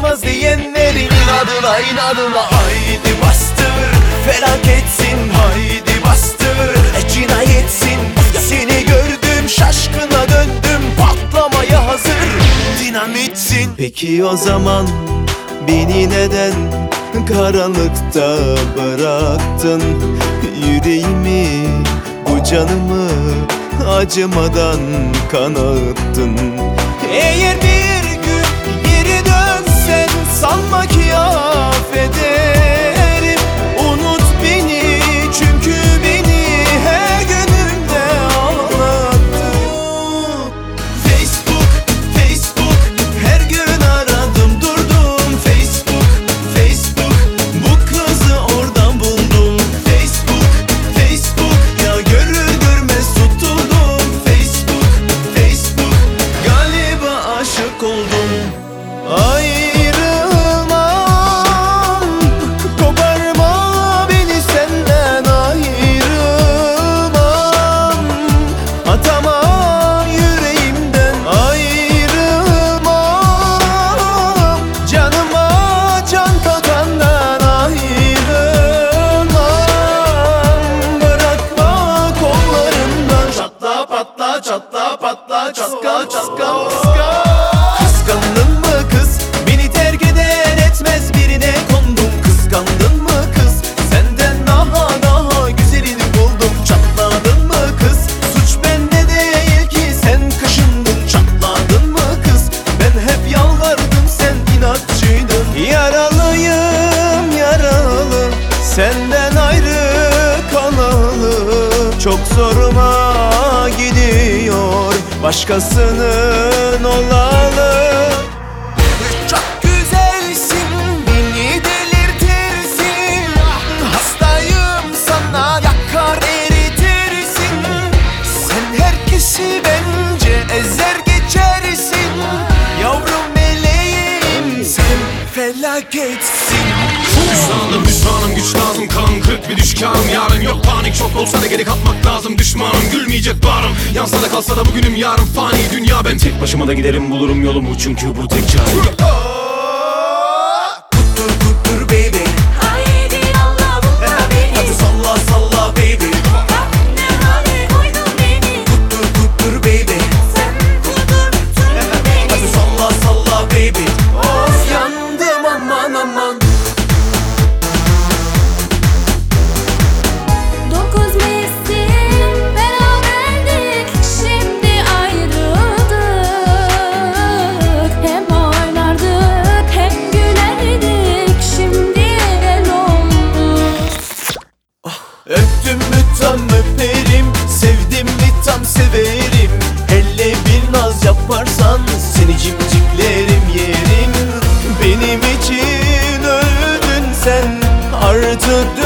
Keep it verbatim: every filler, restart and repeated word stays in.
olmaz diyenlerin inadına inadına. Haydi bastır felaketsin, haydi bastır e, cinayetsin. Seni gördüm şaşkına döndüm, patlamaya hazır dinamitsin. Peki o zaman beni neden karanlıkta bıraktın? Yüreğimi, bu canımı acımadan kanattın. Eğer bir gün geri dönsen sanma ki affederim. Unut beni çünkü beni her günümde ağlattın. Facebook, Facebook, her gün aradım durdum. Facebook, Facebook, bu kızı oradan buldum. Facebook, Facebook, ya görür görmez tutuldum. Facebook, Facebook, galiba aşık oldum. Ayrılmam, koparma beni senden, ayrılmam. Atamam yüreğimden, ayrılmam. Canıma can katandan ayrılmam. Bırakma kollarımdan. Çatla patla, çatla patla, çatka çatka çatka. Kıskandın mı kız? Beni terk eden etmez birine kondum. Kıskandın mı kız? Senden daha daha güzelini buldum. Çatladın mı kız? Suç bende değil ki sen kaşındın. Çatladın mı kız? Ben hep yalvardım, sen inatçıydın. Yaralıyım yaralı, senden ayrı kalalı. Çok zoruma gidiyor başkasının olalı. Çok güzelsin, beni delirtirsin. Hastayım sana, yakar eritirsin. Sen herkesi bence ezer geçersin. Yavrum meleğim, sen felaketsin. Hüsranım hüsranım güç lazım, kan kırık bir düşkanım. Yarın yok panik, çok olsa da geri katmak lazım. Düşmanım gülmeyecek bağrım, yansa da kalsa da bugünüm yarın fani. Dünya ben tek başıma da giderim, bulurum yolumu çünkü bu tek çare. Kuttur kuttur baby, Haydi Allah bulma beni. hadi salla salla baby. Bak ne hale koydun beni. Kuttur kuttur baby, Sen kudurttun beni. hadi salla salla baby. Of yandım aman aman. Dokuz mevsim beraberdik, şimdi ayrıldık. Hem oynardık hem gülerdik, şimdi el olduk. Öptüm mü tam öperim, sevdim mi tam severim. Elle bir naz yaparsan seni cimciklerim yerim. Benim için öldün sen, artık